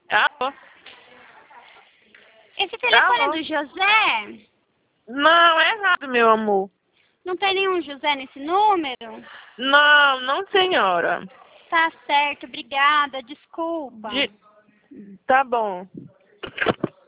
Alô? Esse telefone Alô? é do José? Não, é errado, meu amor. Não tem nenhum José nesse número? Não, não, senhora. Tá certo, obrigada, desculpa. Tá bom.